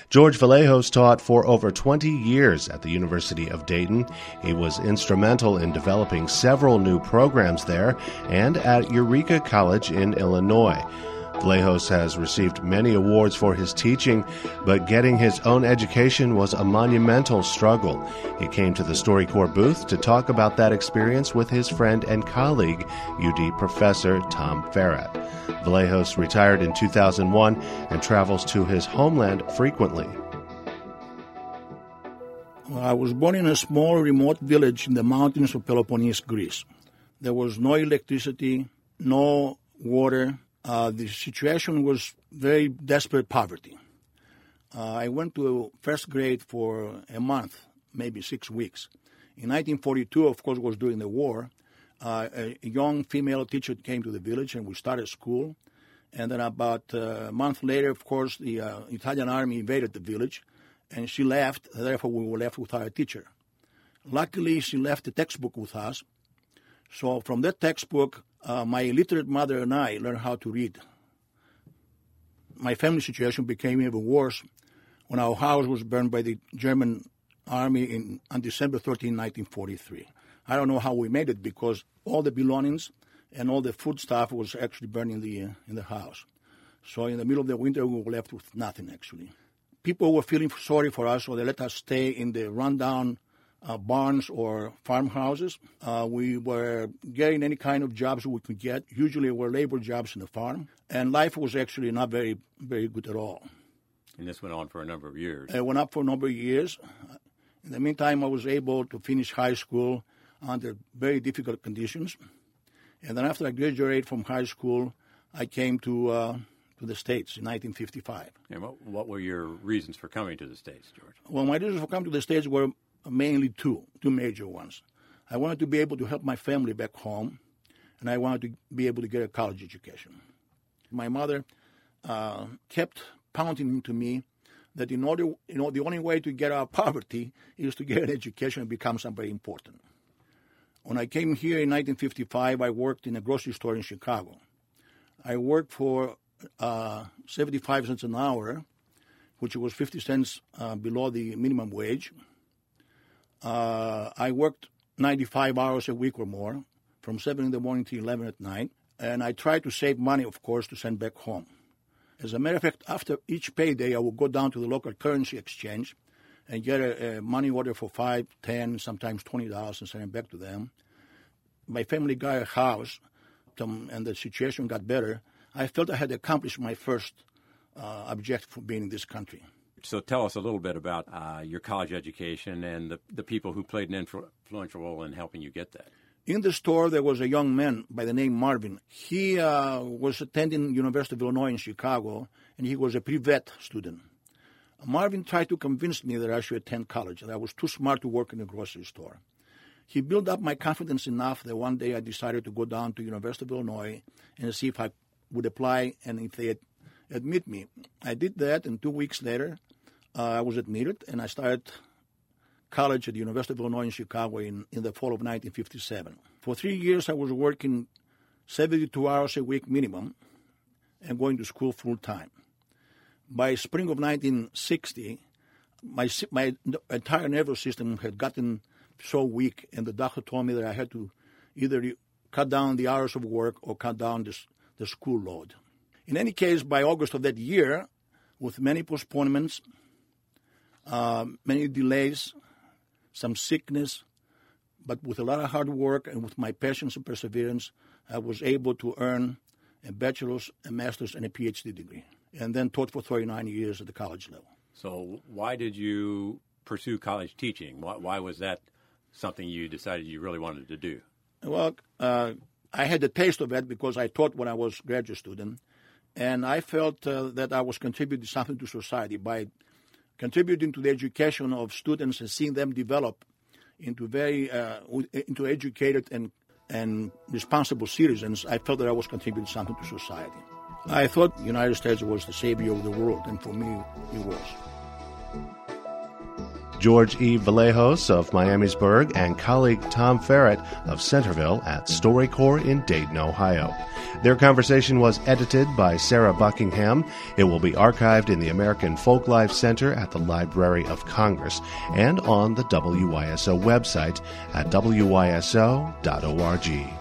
George Vallejos taught for over 20 years at the University of Dayton. He was instrumental in developing several new programs there and at Eureka College in Illinois. Vallejos has received many awards for his teaching, but getting his own education was a monumental struggle. He came to the StoryCorps booth to talk about that experience with his friend and colleague, UD professor Tom Farratt. Vallejos retired in 2001 and travels to his homeland frequently. I was born in a small, remote village in the mountains of Peloponnese, Greece. There was no electricity, no water. The situation was very desperate poverty. I went to first grade for a month, maybe 6 weeks. In 1942, of course, was during the war. A young female teacher came to the village and we started school. And then about a month later, of course, the Italian army invaded the village and she left. Therefore, we were left without a teacher. Luckily, she left the textbook with us. So from that textbook, my illiterate mother and I learned how to read. My family situation became even worse when our house was burned by the German army on December 13, 1943. I don't know how we made it because all the belongings and all the food stuff was actually burned in the house. So in the middle of the winter, we were left with nothing, actually. People were feeling sorry for us, so they let us stay in the rundown barns or farmhouses. We were getting any kind of jobs we could get. Usually were labor jobs in the farm. And life was actually not very, very good at all. And this went on for a number of years. It went up for a number of years. In the meantime, I was able to finish high school under very difficult conditions. And then after I graduated from high school, I came to the States in 1955. And what were your reasons for coming to the States, George? Well, my reasons for coming to the States were mainly two major ones. I wanted to be able to help my family back home, and I wanted to be able to get a college education. My mother kept pounding into me that in order, the only way to get out of poverty is to get an education and become somebody important. When I came here in 1955, I worked in a grocery store in Chicago. I worked for 75 cents an hour, which was 50 cents below the minimum wage. I worked 95 hours a week or more, from 7 in the morning to 11 at night, and I tried to save money, of course, to send back home. As a matter of fact, after each payday, I would go down to the local currency exchange and get a money order for $5, $10, sometimes $20 and send it back to them. My family got a house, and the situation got better. I felt I had accomplished my first objective for being in this country. So tell us a little bit about your college education and the people who played an influential role in helping you get that. In the store, there was a young man by the name Marvin. He was attending University of Illinois in Chicago, and he was a pre-vet student. Marvin tried to convince me that I should attend college, that I was too smart to work in a grocery store. He built up my confidence enough that one day I decided to go down to University of Illinois and see if I would apply and if they admit me. I did that, and 2 weeks later, I was admitted, and I started college at the University of Illinois in Chicago in the fall of 1957. For 3 years, I was working 72 hours a week minimum and going to school full-time. By spring of 1960, my entire nervous system had gotten so weak, and the doctor told me that I had to either cut down the hours of work or cut down the school load. In any case, by August of that year, with many postponements, many delays, some sickness, but with a lot of hard work and with my patience and perseverance, I was able to earn a bachelor's, a master's, and a PhD degree, and then taught for 39 years at the college level. So why did you pursue college teaching? Why was that something you decided you really wanted to do? Well, I had a taste of it because I taught when I was a graduate student, and I felt that I was contributing something to society by contributing to the education of students and seeing them develop into into educated and responsible citizens. I felt that I was contributing something to society. I thought the United States was the savior of the world, and for me, it was. George E. Vallejos of Miamisburg and colleague Tom Ferret of Centerville at StoryCorps in Dayton, Ohio. Their conversation was edited by Sarah Buckingham. It will be archived in the American Folklife Center at the Library of Congress and on the WYSO website at wyso.org.